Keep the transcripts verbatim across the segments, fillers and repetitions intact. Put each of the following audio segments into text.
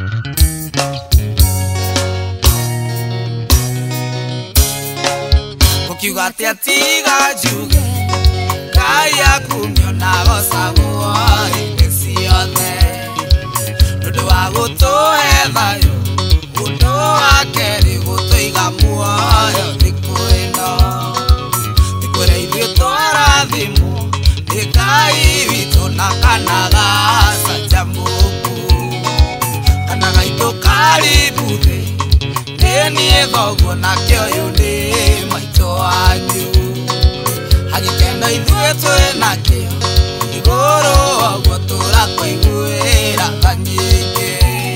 Ukiuga ati atiga njuge Ngai akumiona gocagwo hĩndĩ ciothe nĩũndũ wa gũtũhe thayũ ũndũ wa kerĩ gũtũiga muoyo thikũ ĩno thikũ ĩrĩa ithuĩ twarathimwo nĩ Ngai witũ na kana gacanjamũku kana gaitũ karibu thĩ nĩ niĩ thoguo nake ũyũ nĩ maitũ wanyu agĩkena ithuĩ twĩnakĩo igũrũ ũguo tũrakũiguĩra kanyingĩ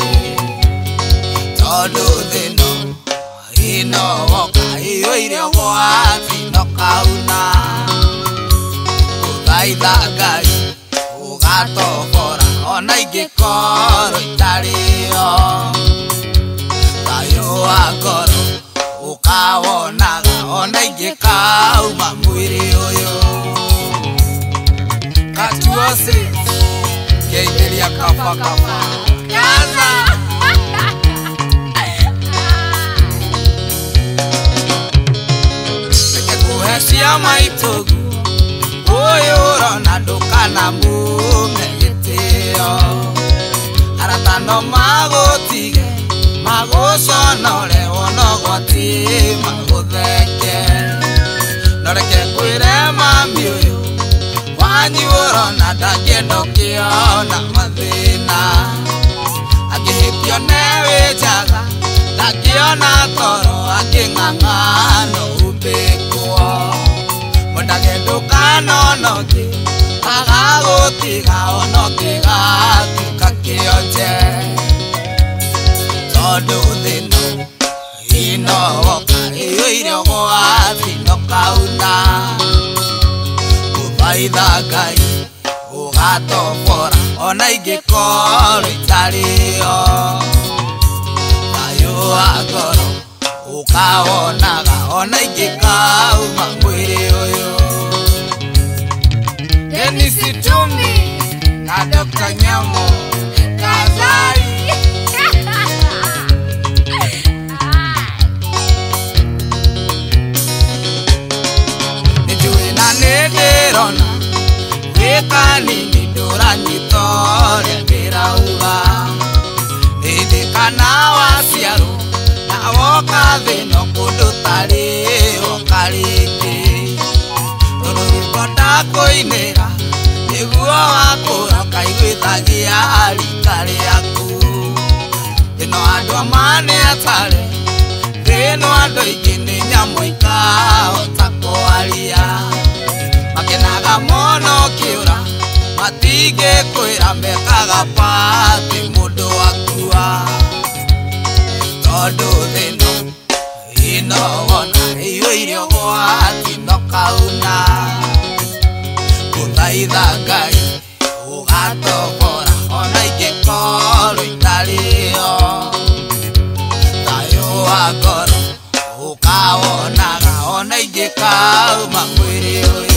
tondũ thĩ ĩno ĩno woka ĩyũire ũgwati no kauna gũthaitha Ngai ũgatobora ona ingĩkorwo itarĩo thayũ wa ngoro ũkawonaga ona ingĩkauma mwĩrĩ ũyũ katuose kĩaithĩria kaba kaba kaza reke kũhe ciama itũgu ũyũ ũrona ndũkanamũme gĩtĩo arata no magũtige magũconore wonogwati magũtheke noreke kwĩre mami ũyũ wanyu ũrona ndangĩenda ũkĩona mathĩna angĩhĩtio newe njaga ndangĩona toro angĩng'ang'ano umbĩkwo mwendage ndũkanonoke agagũtiga onokĩgatuĩka kĩonje tondũ thĩ ĩno ĩno woka ĩyũire ũgwati no kauna gũthaitha Ngai ũgatobora ona ingĩkorwo itarĩo thayũ wa ngoro ũkawonaga ona ingĩkauma mwĩrĩ ũyũ Dennis Itumbi na Doctor Nyamo Kazai nĩndĩrona wĩka nini ndũranyita ũrĩa ndĩrauga hĩndĩ kana waciarwo na woka thĩ ĩno kũndũ tarĩ woka rĩngĩ tondũ rwĩmbo ndakũinĩra nĩguo wakũra ũkaiguithagia rika rĩaku ĩno andũ a mane atarĩ ĩno andũ aingĩ nĩ nyamũ ikahota kwaria makenaga mũno kĩũra matingĩkwĩra mekaga pati mũndũ akua tondũ thĩ ĩno ĩno wona ĩyũire ũgwati no kauna gũthaitha Ngai ũgatobora ona ingĩkorwo itarĩo thayũ wa ngoro ũkawonaga ona ingĩkauma mwĩrĩ ũyũ